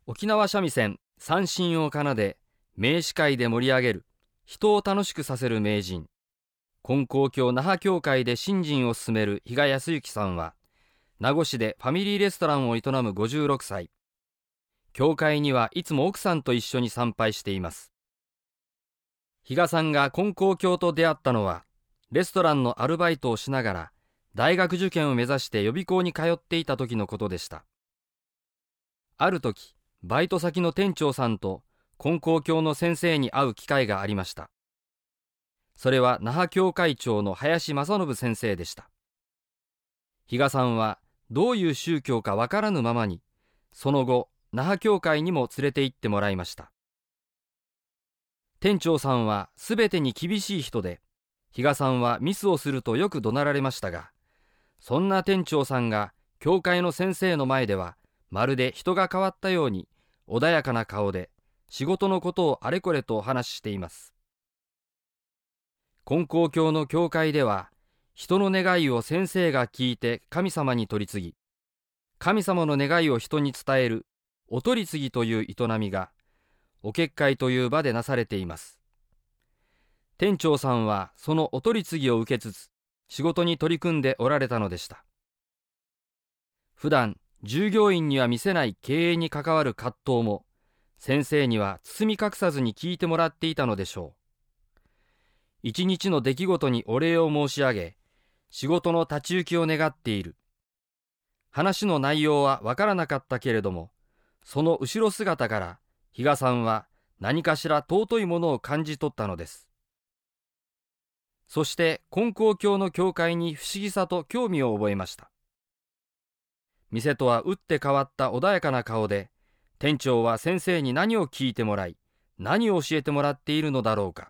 沖縄三味線三線を奏で、名司会で盛り上げる、人を楽しくさせる名人、金光教那覇教会で信心を進める比嘉康之さんは、名護市でファミリーレストランを営む56歳。教会にはいつも奥さんと一緒に参拝しています。比嘉さんが金光教と出会ったのは、レストランのアルバイトをしながら、大学受験を目指して予備校に通っていた時のことでした。ある時、バイト先の店長さんと金光教の先生に会う機会がありました。それは那覇教会長の林正信先生でした。比嘉さんはどういう宗教かわからぬままに、その後、那覇教会にも連れて行ってもらいました。店長さんはすべてに厳しい人で、比嘉さんはミスをするとよく怒鳴られましたが、そんな店長さんが教会の先生の前では、まるで人が変わったように穏やかな顔で仕事のことをあれこれとお話ししています。金光教の教会では、人の願いを先生が聞いて神様に取り次ぎ、神様の願いを人に伝えるお取り次ぎという営みが、お結会という場でなされています。店長さんはそのお取り次ぎを受けつつ、仕事に取り組んでおられたのでした。普段、従業員には見せない経営に関わる葛藤も、先生には包み隠さずに聞いてもらっていたのでしょう。一日の出来事にお礼を申し上げ、仕事の立ち行きを願っている。話の内容はわからなかったけれども、その後ろ姿から比嘉さんは何かしら尊いものを感じ取ったのです。そして金光教の教会に不思議さと興味を覚えました。店とは打って変わった穏やかな顔で、店長は先生に何を聞いてもらい、何を教えてもらっているのだろうか。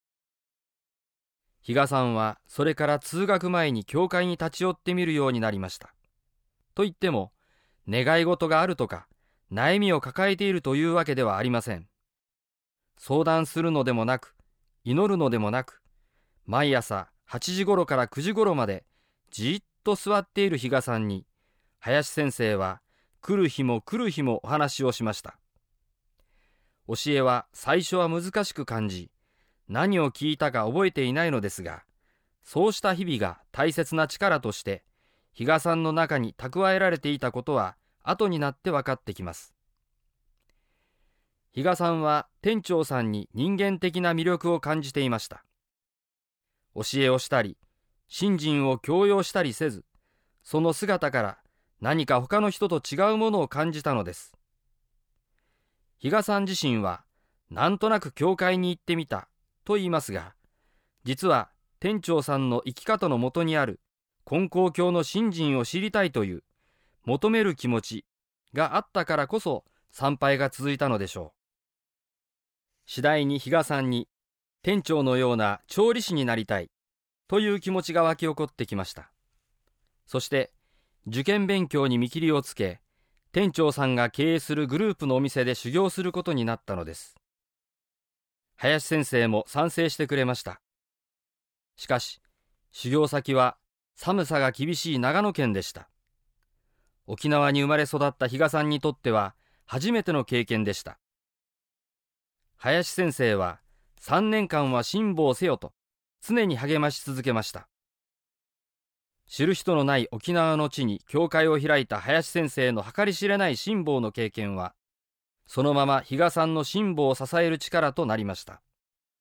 比嘉さんはそれから通学前に教会に立ち寄ってみるようになりました。と言っても、願い事があるとか、悩みを抱えているというわけではありません。相談するのでもなく、祈るのでもなく、毎朝8時頃から9時頃までじっと座っている比嘉さんに、林先生は来る日も来る日もお話をしました。教えは最初は難しく感じ、何を聞いたか覚えていないのですが、そうした日々が大切な力として、比嘉さんの中に蓄えられていたことは後になって分かってきます。比嘉さんは店長さんに人間的な魅力を感じていました。教えをしたり、信心を強要したりせず、その姿から何か他の人と違うものを感じたのです。比嘉さん自身は、なんとなく教会に行ってみたと言いますが、実は店長さんの生き方のもとにある金光教の信心を知りたいという求める気持ちがあったからこそ参拝が続いたのでしょう。次第に比嘉さんに店長のような調理師になりたいという気持ちが湧き起こってきました。そして受験勉強に見切りをつけ、店長さんが経営するグループのお店で修行することになったのです。林先生も賛成してくれました。しかし、修行先は寒さが厳しい長野県でした。沖縄に生まれ育った比嘉さんにとっては初めての経験でした。林先生は3年間は辛抱せよと常に励まし続けました。知る人のない沖縄の地に教会を開いた林先生の計り知れない辛抱の経験は、そのまま比嘉さんの辛抱を支える力となりました。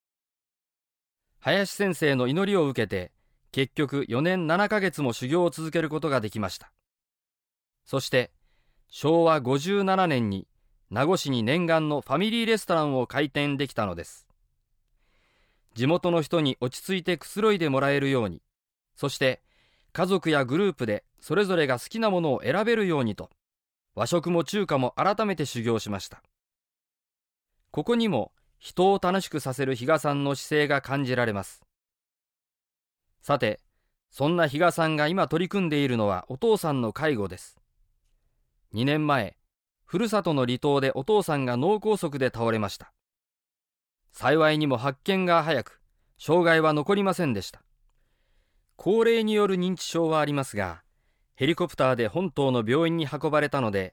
林先生の祈りを受けて、結局4年7ヶ月も修行を続けることができました。そして、昭和57年に名護市に念願のファミリーレストランを開店できたのです。地元の人に落ち着いてくつろいでもらえるように、そして家族やグループでそれぞれが好きなものを選べるようにと、和食も中華も改めて修行しました。ここにも人を楽しくさせる比嘉さんの姿勢が感じられます。さて、そんな比嘉さんが今取り組んでいるのはお父さんの介護です。2年前、ふるさとの離島でお父さんが脳梗塞で倒れました。幸いにも発見が早く、障害は残りませんでした。高齢による認知症はありますが、ヘリコプターで本島の病院に運ばれたので、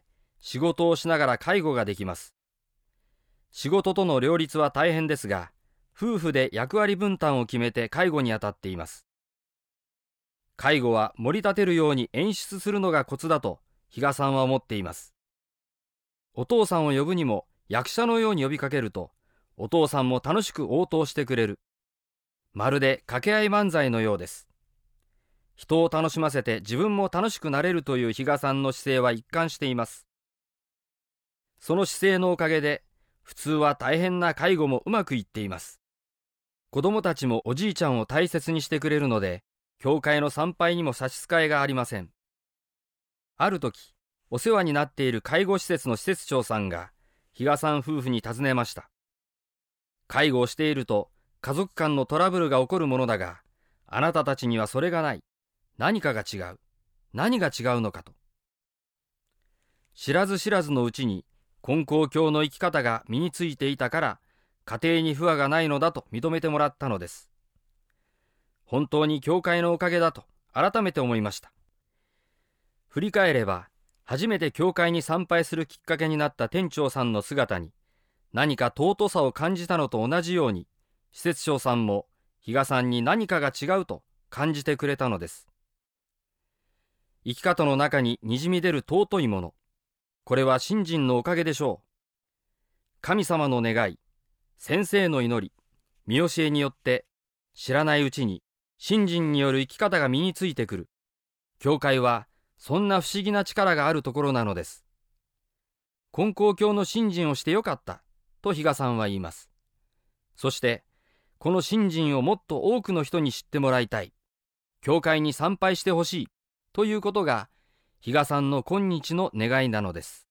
仕事をしながら介護ができます。仕事との両立は大変ですが、夫婦で役割分担を決めて介護に当たっています。介護は盛り立てるように演出するのがコツだと比嘉さんは思っています。お父さんを呼ぶにも役者のように呼びかけると、お父さんも楽しく応答してくれる。まるで掛け合い漫才のようです。人を楽しませて自分も楽しくなれるという比嘉さんの姿勢は一貫しています。その姿勢のおかげで、普通は大変な介護もうまくいっています。子供たちもおじいちゃんを大切にしてくれるので、教会の参拝にも差し支えがありません。ある時、お世話になっている介護施設の施設長さんが、比嘉さん夫婦に尋ねました。介護をしていると、家族間のトラブルが起こるものだが、あなたたちにはそれがない。何かが違う。何が違うのかと。知らず知らずのうちに、金光教の生き方が身についていたから、家庭に不和がないのだと認めてもらったのです。本当に教会のおかげだと改めて思いました。振り返れば、初めて教会に参拝するきっかけになった店長さんの姿に、何か尊さを感じたのと同じように、施設長さんも比嘉さんに何かが違うと感じてくれたのです。生き方の中ににじみ出る尊いもの、これは信心のおかげでしょう。神様の願い、先生の祈り、見教えによって、知らないうちに信心による生き方が身についてくる。教会はそんな不思議な力があるところなのです。金光教の信心をしてよかったと比嘉さんは言います。そしてこの信心をもっと多くの人に知ってもらいたい、教会に参拝してほしいということが比嘉さんの今日の願いなのです。